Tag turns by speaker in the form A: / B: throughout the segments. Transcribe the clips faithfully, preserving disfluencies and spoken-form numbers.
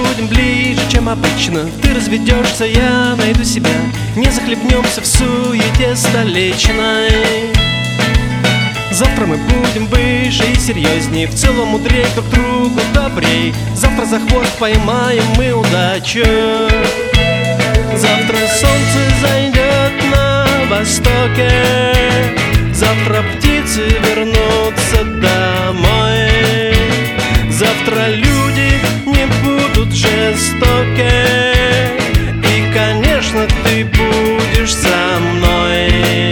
A: будем ближе, чем обычно. Ты разведешься, я найду себя. Не захлебнемся в суете столичной. Завтра мы будем выше и серьезней, в целом мудрей, друг другу добрей. Завтра за хвост поймаем мы удачу. Завтра солнце зайдет на востоке. Завтра птицы вернутся домой. Завтра люди не будут жестоки. И, конечно, ты будешь со мной.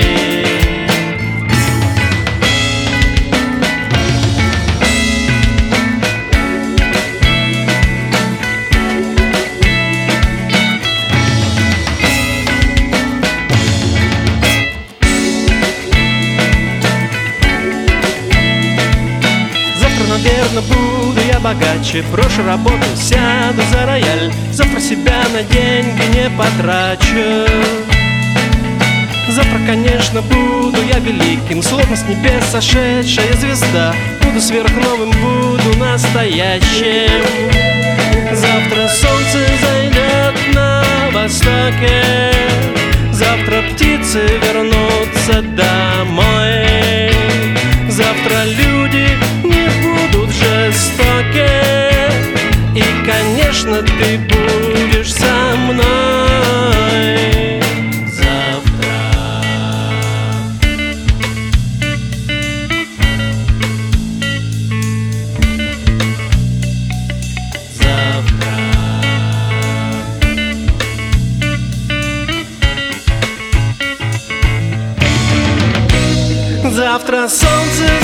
A: Наверно, буду я богаче. Брошу работу, сяду за рояль. Завтра себя на деньги не потрачу. Завтра, конечно, буду я великим, словно с небес сошедшая звезда. Буду сверхновым, буду настоящим. Завтра солнце зайдет на востоке. Завтра птицы вернутся домой. Завтра люди не будут жестоки. И, конечно, ты будешь со мной. Завтра. Завтра. Завтра солнце